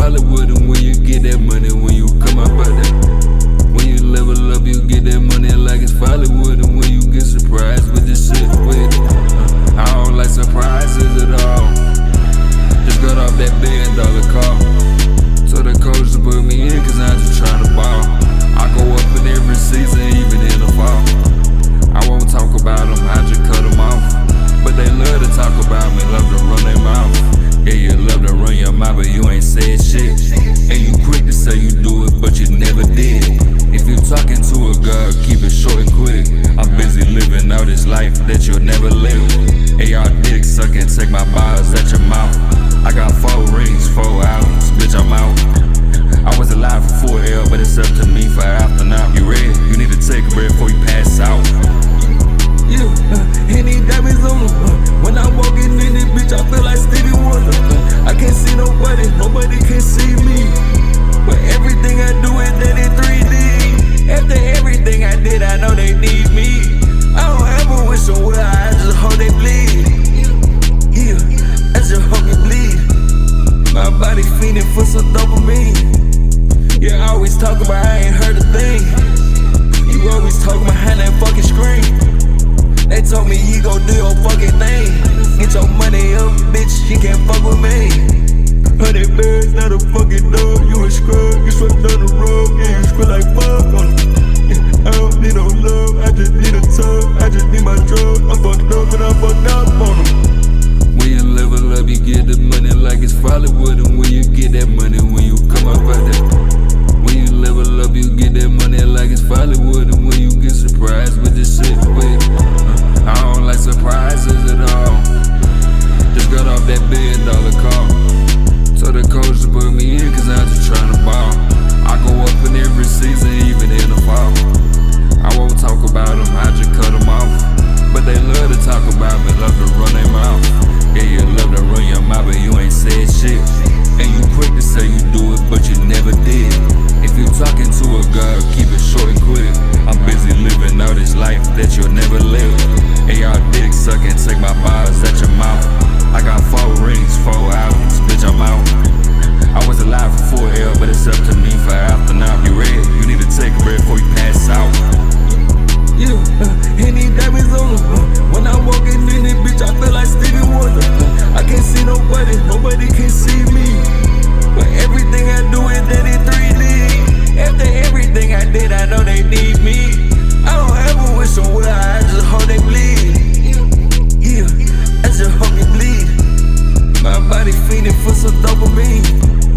Hollywood, and when you get that money, when you come up out that. When you level up, you get that money like it's Hollywood, and when you get surprised with this shit with it. I don't like surprises at all. Just got off that $1 billion car. So the coach to put me in, cause I'm just trying to ball. I go up in every season, even in the fall. I won't talk about them, I just cut them off. But they love to talk about me, love to run their mouth. Yeah, you love to run your mouth, but you ain't said shit. And you quick to say you do it, but you never did. If you talking to a girl, keep it short and quick. I'm busy living out this life that you'll never live. Hey, y'all dick sucking, take my bars at your mouth. I got 4 rings, 4 albums, bitch, I'm out. I was alive for 4L, but it's up to me for after now. You ready? You need to take a break before you pass out. Yeah, any diamonds on them. When I'm walking in this bitch, I feel like Stevie Wonder. I can't see nobody, nobody can see me. But everything I do is done in 3D. After everything I did, I know they need me. I don't ever wish them well, I just hope they bleed. Yeah, I just hope you bleed. My body fiending for some dopamine. Yeah, I always talk about I ain't heard a thing. You always talk behind that fucking screen. They told me you gon' do your fucking thing. Get your money up, bitch, you can't fuck with me. 100 birds, not a fucking dog. You a scrub, you swept on the road. Yeah, you screw like fuck on it. Yeah, I don't need no love, I just need a tub. I just need my drug. I'm fucked up and I'm fucked up on them. When you level up, you get the money like it's Hollywood, and when you get that money, when you come up out that. When you level up, you get that money like it's Hollywood, and when you get surprised with this shit with I don't like surprises at all. Just got off that $1 billion car. So the coach to put me in, cause I'm just trying to ball. I go up in every season, even in the fall. I won't talk about them, I just cut them off. But they love to talk about me, love to run their mouth. Yeah, you love to run your mouth, but you ain't said shit. And you quick to say you do it, but you never did. If you talking to a girl, keep it short and quick. I'm busy living out this life that you'll never live. Hey, y'all dick sucking, take my bars at your mouth. I got 4 rings, 4 albums, bitch, I'm out. I was alive for 4L, but it's up to me for after now. You ready? You need to take a break before you pass out. Yeah, any diamonds on them. When I'm walking in this bitch, I feel like Stevie Wonder. I can't see nobody, nobody can see me. But everything I do is done in 3D. After everything I did, I know they need me. I don't ever wish them well, I just hope they bleed. Yeah, I just hope you bleed. My body fiending for some dopamine.